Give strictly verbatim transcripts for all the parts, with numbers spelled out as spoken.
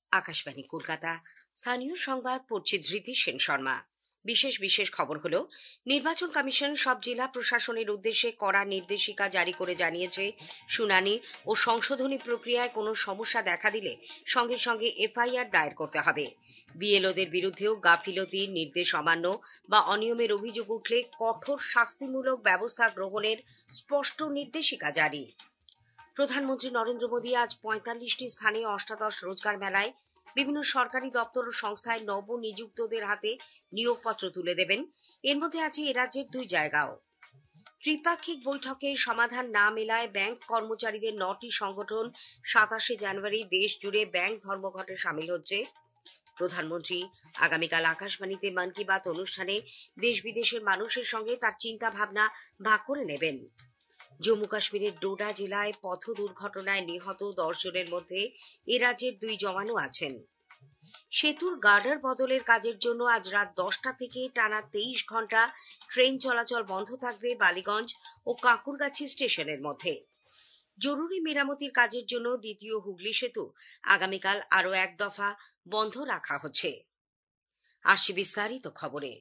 আকাশবাণী কলকাতা। স্থানীয় সংবাদ পড়ছি ধৃতি সেন শর্মা। বিশেষ বিশেষ খবর হলো, নির্বাচন কমিশন সব জেলা প্রশাসনের উদ্দেশ্যে কড়া নির্দেশিকা জারি করে জানিয়েছে, শুনানি ও সংশোধনী প্রক্রিয়ায় কোনো সমস্যা দেখা দিলে সঙ্গে সঙ্গে এফআইআর দায়ের করতে হবে। বিএলওদের বিরুদ্ধেও গাফিলতির নির্দেশ অমান্য বা অনিয়মের অভিযোগ উঠলে কঠোর শাস্তিমূলক ব্যবস্থা গ্রহণের স্পষ্ট নির্দেশিকা জারি। প্রধানমন্ত্রী নরেন্দ্র মোদী আজ পঁয়তাল্লিশটি স্থানে অষ্টাদশ রোজগার মেলায় বিভিন্ন সরকারি দপ্তর ও সংস্থায় নবনিযুক্তদের হাতে নিয়োগপত্র তুলে দেবেন। এর মধ্যে আছে এ রাজ্যের দুই জায়গাও। ত্রিপাক্ষিক বৈঠকে সমাধান না মেলায় ব্যাংক কর্মচারীদের নটি সংগঠন সাতাশে জানুয়ারি দেশ জুড়ে ব্যাংক ধর্মঘটে সামিল হচ্ছে। প্রধানমন্ত্রী আগামীকাল আকাশবাণীতে মন কি বাত অনুষ্ঠানে দেশ বিদেশের মানুষের সঙ্গে তার চিন্তা ভাবনা ভাগ করে নেবেন। জম্মু কাশ্মীরের ডোডা জেলায় পথ দুর্ঘটনায় নিহত দশ জনের মধ্যে এ রাজ্যের দুই জওয়ানও আছেন। সেতুর গার্ডার বদলের কাজের জন্য আজ রাত দশটা থেকে টানা তেইশ ঘন্টা ট্রেন চলাচল বন্ধ থাকবে বালিগঞ্জ ও কাঁকুরগাছি স্টেশনের মধ্যে। জরুরি মেরামতির কাজের জন্য দ্বিতীয় হুগলি সেতু আগামীকাল আরও এক দফা বন্ধ রাখা হচ্ছে। আসছে বিস্তারিত খবরে।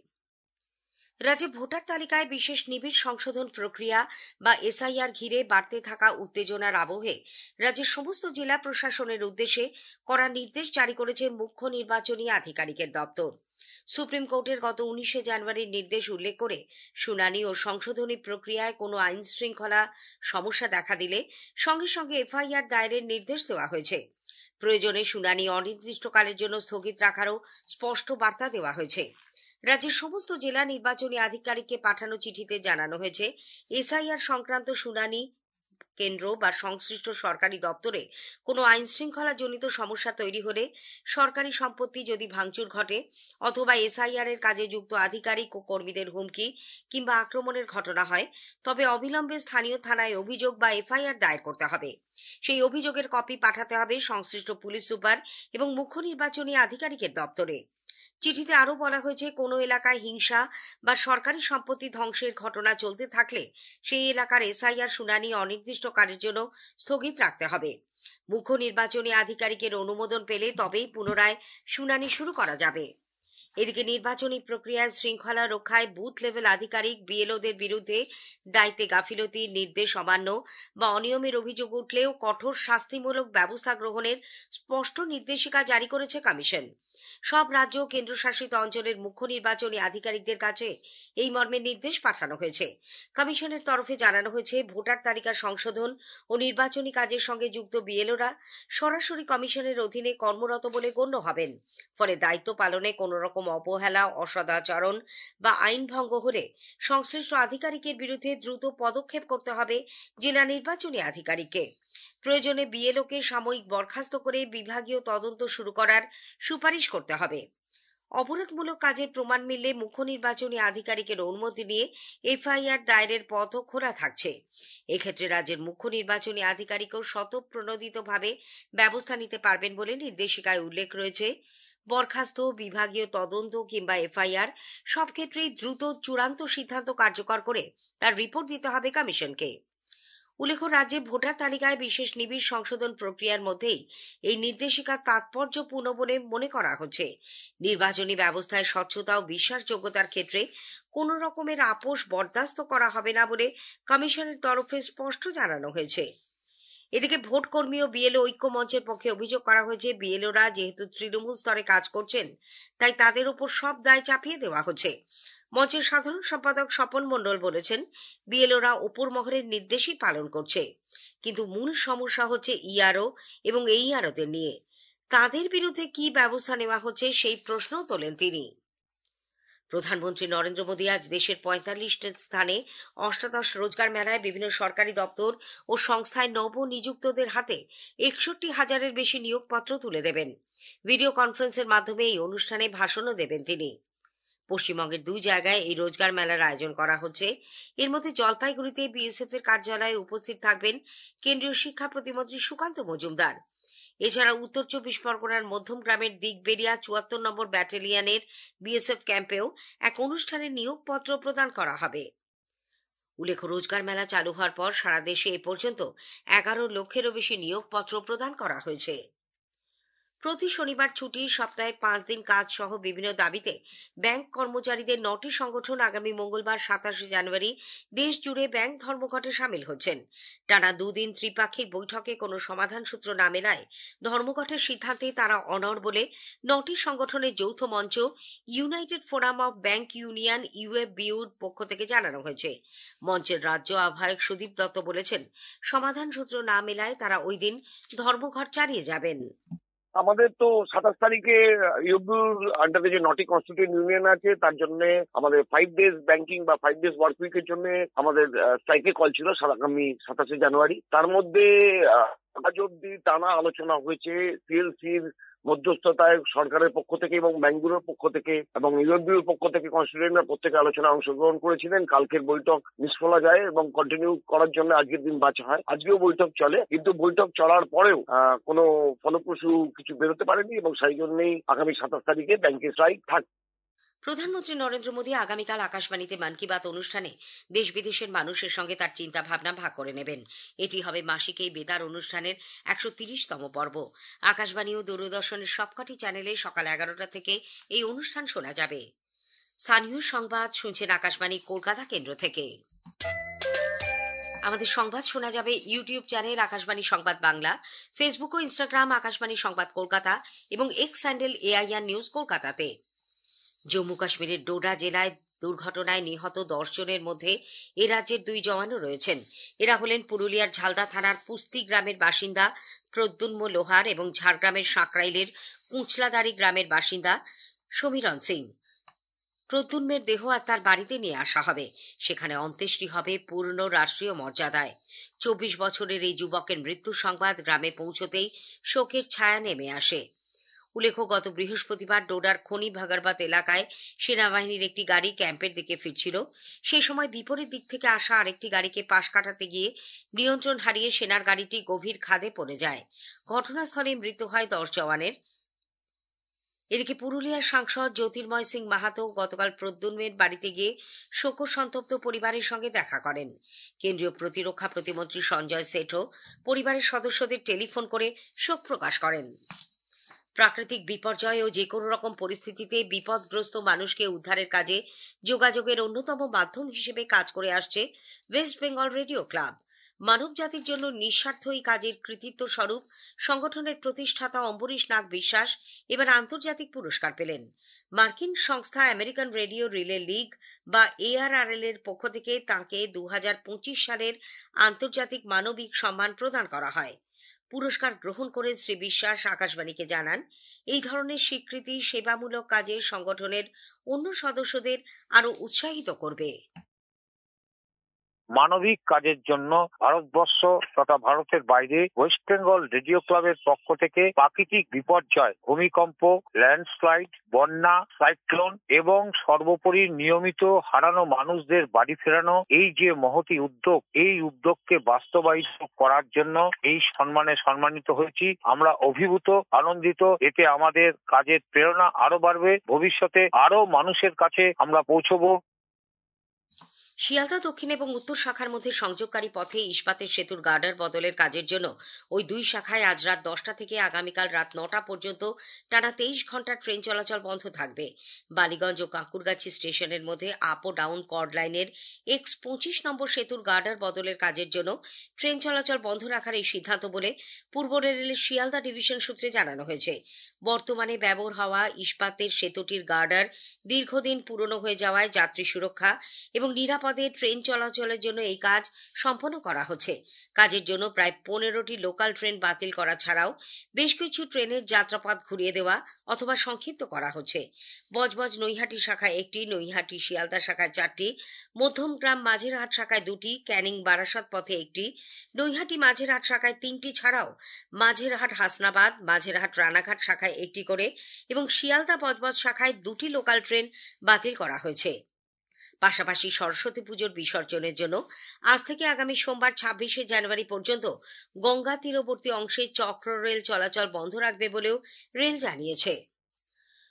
রাজ্যে ভোটার তালিকায় বিশেষ নিবিড় সংশোধন প্রক্রিয়া বা এসআইআর ঘিরে বাড়তে থাকা উত্তেজনার আবহে রাজ্যের সমস্ত জেলা প্রশাসনের উদ্দেশ্যে কড়া নির্দেশ জারি করেছে মুখ্য নির্বাচনী আধিকারিকের দপ্তর। সুপ্রিম কোর্টের গত উনিশে জানুয়ারির নির্দেশ উল্লেখ করে শুনানি ও সংশোধনী প্রক্রিয়ায় কোনো আইন শৃঙ্খলা সমস্যা দেখা দিলে সঙ্গে সঙ্গে এফআইআর দায়েরের নির্দেশ দেওয়া হয়েছে। প্রয়োজনে শুনানি অনির্দিষ্টকালের জন্য স্থগিত রাখারও স্পষ্ট বার্তা দেওয়া হয়েছে। রাজ্যের সমস্ত জেলা নির্বাচনী আধিকারিককে পাঠানো চিঠিতে জানানো হয়েছে, এসআইআর সংক্রান্ত শুনানি কেন্দ্র বা সংশ্লিষ্ট সরকারি দপ্তরে কোনো আইন শৃঙ্খলা জনিত সমস্যা তৈরি হলে, সরকারি সম্পত্তি যদি ভাঙচুর ঘটে অথবা এসআইআর এর কাজে যুক্ত আধিকারিক ও কর্মীদের হুমকি কিংবা আক্রমণের ঘটনা হয়, তবে অবিলম্বে স্থানীয় থানায় অভিযোগ বা এফআইআর দায়ের করতে হবে। সেই অভিযোগের কপি পাঠাতে হবে সংশ্লিষ্ট পুলিশ সুপার এবং মুখ্য নির্বাচনী আধিকারিকের দপ্তরে। চিঠিতে আরও বলা হয়েছে, কোনো এলাকায় হিংসা বা সরকারি সম্পত্তি ধ্বংসের ঘটনা চলতে থাকলে সেই এলাকার এসআইআর শুনানি অনির্দিষ্টকালের জন্য স্থগিত রাখতে হবে। মুখ্য নির্বাচনী আধিকারিকের অনুমোদন পেলে তবেই পুনরায় শুনানি শুরু করা যাবে। এদিকে নির্বাচনী প্রক্রিয়ায় শৃঙ্খলা রক্ষায় বুথ লেভেল আধিকারিক বিএলওদের বিরুদ্ধে দায়িত্বে গাফিলতি, নির্দেশ অমান্য বা অনিয়মের অভিযোগ উঠলেও কঠোর শাস্তিমূলক ব্যবস্থা গ্রহণের স্পষ্ট নির্দেশিকা জারি করেছে কমিশন। সব রাজ্য ও কেন্দ্রশাসিত অঞ্চলের মুখ্য নির্বাচনী আধিকারিকদের কাছে এই মর্মে নির্দেশ পাঠানো হয়েছে। কমিশনের তরফে জানানো হয়েছে, ভোটার তালিকা সংশোধন ও নির্বাচনী কাজের সঙ্গে যুক্ত বিএলওরা সরাসরি কমিশনের অধীনে কর্মরত বলে গণ্য হবেন। ফলে দায়িত্ব পালনে কোনো রকম অবহেলা, অসদাচরণ বা আইন ভঙ্গ হলে সংশ্লিষ্ট আধিকারিকের বিরুদ্ধে দ্রুত পদক্ষেপ করতে হবে জেলা নির্বাচনী আধিকারিককে। প্রয়োজনে বিএলওকে সাময়িক বরখাস্ত করে বিভাগীয় তদন্ত শুরু করার সুপারিশ করতে হবে। অপরাধমূলক কাজের প্রমাণ মিললে মুখ্য নির্বাচনী আধিকারিকের অনুমতি নিয়ে এফআইআর দায়েরের পথও খোলা থাকছে। এক্ষেত্রে রাজ্যের মুখ্য নির্বাচনী আধিকারিকও স্বতঃপ্রণোদিতভাবে ব্যবস্থা নিতে পারবেন বলে নির্দেশিকায় উল্লেখ রয়েছে। বরখাস্ত, বিভাগীয় তদন্ত কিংবা এফআইআর সব ক্ষেত্রেই দ্রুত চূড়ান্ত সিদ্ধান্ত কার্যকর করে তার রিপোর্ট দিতে হবে কমিশনকে। উল্লেখ্য, রাজ্যে ভোটার তালিকায় বিশেষ নিবিড় সংশোধন প্রক্রিয়ার মধ্যেই এই নির্দেশিকা তাৎপর্যপূর্ণ বলে মনে করা হচ্ছে। নির্বাচনী ব্যবস্থায় স্বচ্ছতা ও বিশ্বাসযোগ্যতার ক্ষেত্রে কোনো রকমের আপোষ বরদাস্ত করা হবে না বলে কমিশনের তরফে স্পষ্ট জানানো হয়েছে। এদিকে ভোট কর্মী ও বিএলও ঐক্য মঞ্চের পক্ষে অভিযোগ করা হয়েছে, বিএলওরা যেহেতু তৃণমূল স্তরে কাজ করছেন, তাই তাদের উপর সব দায় চাপিয়ে দেওয়া হচ্ছে। মঞ্চের সাধারণ সম্পাদক স্বপন মণ্ডল বলেছেন, বিএলওরা ওপর মহলের নির্দেশই পালন করছে, কিন্তু মূল সমস্যা হচ্ছে ইআরও এবং এইআরওদের নিয়ে। তাদের বিরুদ্ধে কি ব্যবস্থা নেওয়া হচ্ছে সেই প্রশ্নও তোলেন তিনি। প্রধানমন্ত্রী নরেন্দ্র মোদী আজ দেশের পঁয়তাল্লিশটি স্থানে অষ্টাদশ রোজগার মেলায় বিভিন্ন সরকারি দপ্তর ও সংস্থায় নবনিযুক্তদের হাতে একষট্টি হাজারের বেশি নিয়োগপত্র তুলে দেবেন। ভিডিও কনফারেন্সের মাধ্যমে এই অনুষ্ঠানে ভাষণও দেবেন তিনি। পশ্চিমবঙ্গের দুই জায়গায় এই রোজগার মেলার আয়োজন করা হচ্ছে। এর মধ্যে জলপাইগুড়িতে বিএসএফ এর কার্যালয়ে উপস্থিত থাকবেন কেন্দ্রীয় শিক্ষা প্রতিমন্ত্রী সুকান্ত মজুমদার। এছাড়া উত্তর চব্বিশ পরগনার মধ্যম গ্রামের দিগবেরিয়া চুয়াত্তর নম্বর ব্যাটালিয়নের বিএসএফ ক্যাম্পেও এক অনুষ্ঠানে নিয়োগপত্র প্রদান করা হবে। উল্লেখ্য, রোজগার মেলা চালু হওয়ার পর সারা দেশে এ পর্যন্ত এগারো লক্ষেরও বেশি নিয়োগপত্র প্রদান করা হয়েছে। প্রতি শনিবার ছুটি, সপ্তাহে পাঁচ দিন কাজ সহ বিভিন্ন দাবিতে ব্যাংক কর্মচারীদের নটি সংগঠন আগামী মঙ্গলবার সাতাশে জানুয়ারি দেশ জুড়ে ব্যাংক ধর্মঘটে সামিল হচ্ছেন। টানা দুদিন ত্রিপাক্ষিক বৈঠকে কোনো সমাধান সূত্র না মেলায় ধর্মঘটের সিদ্ধান্তে তারা অনড় বলে নটি সংগঠনের যৌথ মঞ্চ united forum of bank union ইউএফবিউর পক্ষ থেকে জানানো হয়েছে। মঞ্চের রাজ্য আহ্বায়ক সুদীপ দত্ত বলেছেন, সমাধান সূত্র না মেলায় তারা ওই দিন ধর্মঘট চালিয়ে যাবেন। আমাদের তো সাতাশ তারিখে ইউবিউর আন্ডারে যে নটি কনস্টিটিউয়েন্ট ইউনিয়ন আছে তার জন্য আমাদের ফাইভ ডেজ ব্যাংকিং বা ফাইভ ডেজ ওয়ার্ক উইকের জন্য আমাদের স্ট্রাইকে কল ছিল আগামী সাতাশে জানুয়ারি। তার মধ্যে আজ অব্দি টানা আলোচনা হয়েছে সিএলসির মধ্যস্থতায় সরকারের পক্ষ থেকে এবং ব্যাংকগুলোর পক্ষ থেকে এবং ইউএফবিউর পক্ষ থেকে কনস্টিটিউয়েন্টরা প্রত্যেকে আলোচনায় অংশগ্রহণ করেছিলেন। কালকের বৈঠক নিষ্ফলা যায় এবং কন্টিনিউ করার জন্য আজকের দিন বাঁচা হয়। আজকেও বৈঠক চলে, কিন্তু বৈঠক চলার পরেও কোনো ফলপ্রসূ কিছু বেরোতে পারেনি এবং সেই জন্যই আগামী সাতাশ তারিখে ব্যাংকের স্ট্রাইক থাকবে। প্রধানমন্ত্রী নরেন্দ্র মোদী আগামীকাল আকাশবাণীতে মন কি বাত অনুষ্ঠানে দেশ বিদেশের মানুষের সঙ্গে তার চিন্তা ভাবনা ভাগ করে নেবেন। এটি হবে মাসিক এই বেতার অনুষ্ঠানের একশো তিরিশতম পর্ব। আকাশবাণী ও দূরদর্শনের সবকটি চ্যানেলে সকাল এগারোটা থেকে এই অনুষ্ঠান শোনা যাবে। স্থানীয় সংবাদ শুনছেন আকাশবাণী কলকাতা কেন্দ্র থেকে। আমাদের সংবাদ শোনা যাবে ইউটিউব চ্যানেল আকাশবাণী সংবাদ বাংলা, ফেসবুক ও ইনস্টাগ্রাম আকাশবাণী সংবাদ কলকাতা এবং এক্স হ্যান্ডেল এআইআর নিউজ কলকাতাতে। জম্মু কাশ্মীরের ডোডা জেলায় দুর্ঘটনায় নিহত দশ জনের মধ্যে এ রাজ্যের দুই জওয়ানও রয়েছেন। এরা হলেন পুরুলিয়ার ঝালদা থানার পুস্তি গ্রামের বাসিন্দা প্রদ্যুন্ম লোহার এবং ঝাড়গ্রামের সাঁকরাইলের কুঁচলাদারি গ্রামের বাসিন্দা সমীরণ সিং। প্রদ্যুন্মের দেহ আজ তার বাড়িতে নিয়ে আসা হবে। সেখানে অন্ত্যেষ্টি হবে পূর্ণ রাষ্ট্রীয় মর্যাদায়। চব্বিশ বছরের এই যুবকের মৃত্যুর সংবাদ গ্রামে পৌঁছতেই শোকের ছায়া নেমে আসে। উল্লেখ্য, গত বৃহস্পতিবার ডোডার খনি ভাগারবাত এলাকায় সেনাবাহিনীর একটি গাড়ি ক্যাম্পের দিকে ফিরছিল। সেই সময় বিপরীত দিক থেকে আসা আরেকটি গাড়িকে পাশ কাটাতে গিয়ে নিয়ন্ত্রণ হারিয়ে সেনার গাড়িটি গভীর খাদে পড়ে যায়। ঘটনাস্থলে মৃত্যু হয় দশ জওয়ানের। এদিকে পুরুলিয়ার সাংসদ জ্যোতির্ময় সিং মাহাতো গতকাল প্রদ্যুন্মের বাড়িতে গিয়ে শোকসন্তপ্ত পরিবারের সঙ্গে দেখা করেন। কেন্দ্রীয় প্রতিরক্ষা প্রতিমন্ত্রী সঞ্জয় সেঠও পরিবারের সদস্যদের টেলিফোন করে শোক প্রকাশ করেন। প্রাকৃতিক বিপর্যয় ও যে কোনো রকম পরিস্থিতিতে বিপদগ্রস্ত মানুষকে উদ্ধারের কাজে যোগাযোগের অন্যতম মাধ্যম হিসেবে কাজ করে আসছে ওয়েস্ট বেঙ্গল রেডিও ক্লাব। মানব জাতির জন্য নিঃস্বার্থ এই কাজের কৃতিত্ব স্বরূপ সংগঠনের প্রতিষ্ঠাতা অম্বরীশ নাগ বিশ্বাস এবার আন্তর্জাতিক পুরস্কার পেলেন। মার্কিন সংস্থা আমেরিকান রেডিও রিলে লিগ বা এআরআরএল এর পক্ষ থেকে তাঁকে দু হাজার পঁচিশ সালের আন্তর্জাতিক মানবিক সম্মান প্রদান করা হয়। পুরস্কার গ্রহণ করে শ্রী বিশ্বাস আকাশবাণীকে জানান, এই ধরনের স্বীকৃতি সেবামূলক কাজে সংগঠনের অন্য সদস্যদের আরো উৎসাহিত করবে। মানবিক কাজের জন্য ভারতবর্ষ তথা ভারতের বাইরে ওয়েস্ট বেঙ্গল রেডিও ক্লাবের পক্ষ থেকে প্রাকৃতিক বিপর্যয়, ভূমিকম্প, ল্যান্ডস্লাইড, বন্যা, সাইক্লোন এবং সর্বোপরি নিয়মিত হারানো মানুষদের বাড়ি ফেরানো, এই যে মহতি উদ্যোগ, এই উদ্যোগকে বাস্তবায়িত করার জন্য এই সম্মানে সম্মানিত হয়েছি। আমরা অভিভূত, আনন্দিত। এতে আমাদের কাজের প্রেরণা আরো বাড়বে। ভবিষ্যতে আরো মানুষের কাছে আমরা পৌঁছবো। শিয়ালদা দক্ষিণ এবং উত্তর শাখার মধ্যে সংযোগকারী পথে ইস্পাতের সেতুর গার্ডার বদলের কাজের জন্য ওই দুই শাখায় আজ রাত দশটা থেকে আগামীকাল রাত নটা পর্যন্ত টানা তেইশ ঘন্টা ট্রেন চলাচল বন্ধ থাকবে। বালিগঞ্জ ও কাঁকুরগাছি স্টেশনের মধ্যে আপ ও ডাউন কর্ড লাইনের এক্স পঁচিশ নম্বর সেতুর গার্ডার বদলের কাজের জন্য ট্রেন চলাচল বন্ধ রাখার এই সিদ্ধান্ত বলে পূর্ব রেলের শিয়ালদা ডিভিশন সূত্রে জানানো হয়েছে। বর্তমানে ব্যবহার হওয়া ইস্পাতের সেতুটির গার্ডার দীর্ঘদিন পুরনো হয়ে যাওয়ায় যাত্রী সুরক্ষা এবং নিরাপদে ট্রেন চলাচলের জন্য এই কাজ সম্পন্ন করা হচ্ছে। কাজের জন্য প্রায় পনেরোটি লোকাল ট্রেন বাতিল করা ছাড়াও বেশ কিছু ট্রেনের যাত্রাপথ ঘুরিয়ে দেওয়া অথবা সংক্ষিপ্ত করা হচ্ছে। বজবজ নৈহাটি শাখায় একটি, নৈহাটি শিয়ালদা শাখায় চারটি, মধ্যমগ্রাম মাঝেরহাট শাখায় দুটি, ক্যানিং বারাসত পথে একটি, নৈহাটি মাঝেরহাট শাখায় তিনটি ছাড়াও মাঝেরহাট হাসনাবাদ, মাঝেরহাট রানাঘাট শাখায় একটি করে এবং শিয়ালদা বজবজ শাখায় দুটি লোকাল ট্রেন বাতিল করা হয়েছে। পাশাপাশি সরস্বতী পুজোর বিসর্জনের জন্য আজ থেকে আগামী সোমবার ছাব্বিশে জানুয়ারি পর্যন্ত গঙ্গা তীরবর্তী অংশে চক্র রেল চলাচল বন্ধ রাখবে বলেও রেল জানিয়েছে।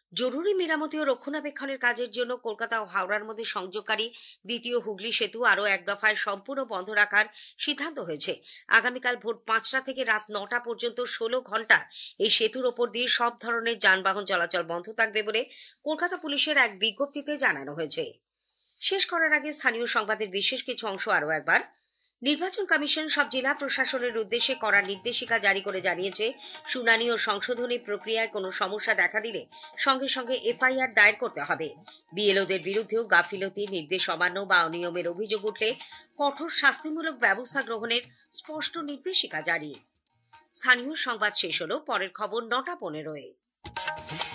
জরুরি মেরামতি ও রক্ষণাবেক্ষণের কাজের জন্য কলকাতা ও হাওড়ার মধ্যে সংযোগকারী দ্বিতীয় হুগলি সেতু আরও এক দফায় সম্পূর্ণ বন্ধ রাখার সিদ্ধান্ত হয়েছে। আগামীকাল ভোর পাঁচটা থেকে রাত নটা পর্যন্ত ষোলো ঘন্টা এই সেতুর ওপর দিয়ে সব ধরনের যানবাহন চলাচল বন্ধ থাকবে বলে কলকাতা পুলিশের এক বিজ্ঞপ্তিতে জানানো হয়েছে। শেষ করার আগে স্থানীয় সংবাদের বিশেষ কিছু অংশ আরও একবার। নির্বাচন কমিশন সব জেলা প্রশাসনের উদ্দেশ্যে কড়া নির্দেশিকা জারি করে জানিয়েছে, শুনানি ও সংশোধনী প্রক্রিয়ায় কোনো সমস্যা দেখা দিলে সঙ্গে সঙ্গে এফআইআর দায়ের করতে হবে। বিএলওদের বিরুদ্ধেও গাফিলতি, নির্দেশ অমান্য বা অনিয়মের অভিযোগ উঠলে কঠোর শাস্তিমূলক ব্যবস্থা গ্রহণের স্পষ্ট নির্দেশিকা জারি। স্থানীয় সংবাদ শেষ হলো। পরের খবর নটা পনেরোয়।